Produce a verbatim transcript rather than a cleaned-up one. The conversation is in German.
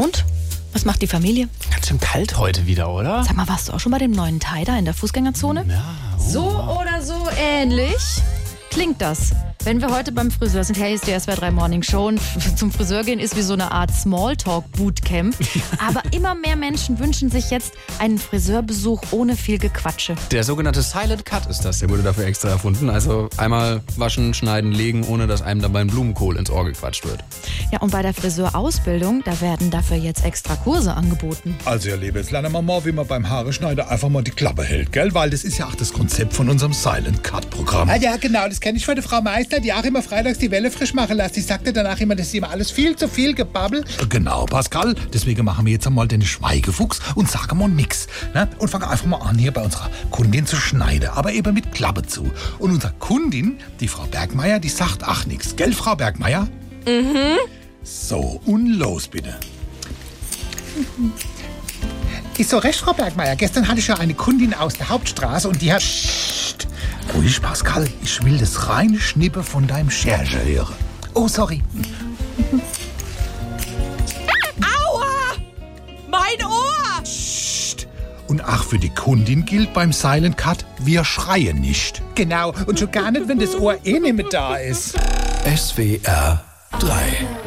Und? Was macht die Familie? Ganz schön kalt heute wieder, oder? Sag mal, warst du auch schon bei dem neuen Thai da in der Fußgängerzone? Ja. Oh. So oder so ähnlich klingt das. Wenn wir heute beim Friseur sind, hey, ist die S W R drei Morning Show und zum Friseur gehen ist wie so eine Art Smalltalk-Bootcamp. Aber immer mehr Menschen wünschen sich jetzt einen Friseurbesuch ohne viel Gequatsche. Der sogenannte Silent Cut ist das, der wurde dafür extra erfunden. Also einmal waschen, schneiden, legen, ohne dass einem dabei ein Blumenkohl ins Ohr gequatscht wird. Ja, und bei der Friseurausbildung, da werden dafür jetzt extra Kurse angeboten. Also ihr Lieben, jetzt lernen wir mal, wie man beim Haareschneider einfach mal die Klappe hält, gell? Weil das ist ja auch das Konzept von unserem Silent Cut Programm. Ah, ja, genau, das kenne ich von der Frau Meister, die auch immer freitags die Welle frisch machen lässt. Die sagte danach immer, das ist immer alles viel zu viel Gebabbel. Genau, Pascal. Deswegen machen wir jetzt einmal den Schweigefuchs und sagen mal nix. Ne? Und fangen einfach mal an, hier bei unserer Kundin zu schneiden, aber eben mit Klappe zu. Und unsere Kundin, die Frau Bergmeier, die sagt ach nix. Gell, Frau Bergmeier? Mhm. So, und los bitte. Ist so recht, Frau Bergmeier. Gestern hatte ich ja eine Kundin aus der Hauptstraße und die hat... Psst. Ruhig, Pascal. Ich will das reine Schnippe von deinem Scherge hören. Oh, sorry. Aua! Mein Ohr! Psst. Und ach, für die Kundin gilt beim Silent Cut, wir schreien nicht. Genau, und schon gar nicht, wenn das Ohr eh nicht mehr da ist. S W R drei